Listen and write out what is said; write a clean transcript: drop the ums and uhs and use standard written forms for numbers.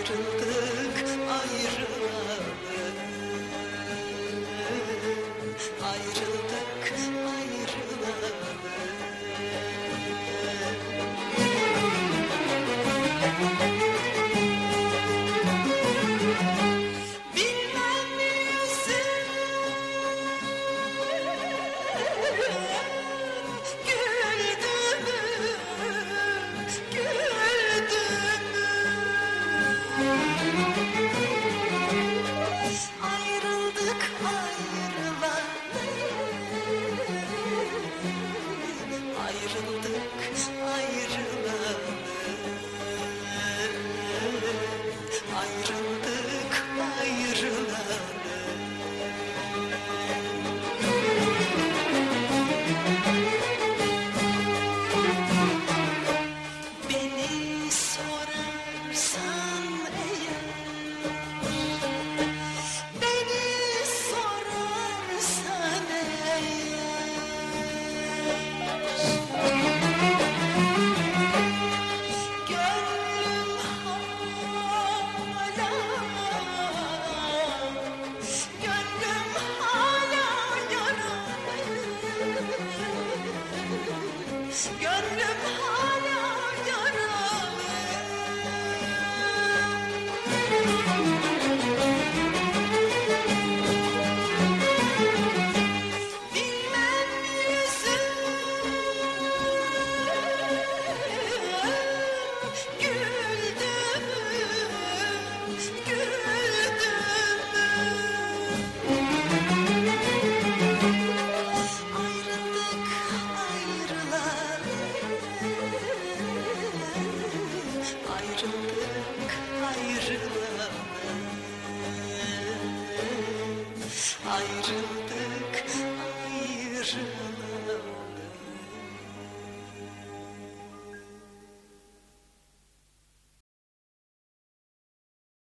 Ayrıldık ayrılalı. Ayrıldık ayrılalı. Bilmem yüzüm güldü mü, güldü mü? Ayrıldık ayrılalı. Ayrıldık ayrılalı. Ayrıldık ayrılalı. Beni sorarsan eğer, beni sorarsan eğer, gönlüm hala yaralı. Gönlüm hala yaralı. Bilmem yüzüm güldü mü, güldü mü? Ayrıldık ayrılalı. Ayrıldık ayrılalı. Ayrıldık ayrılalı.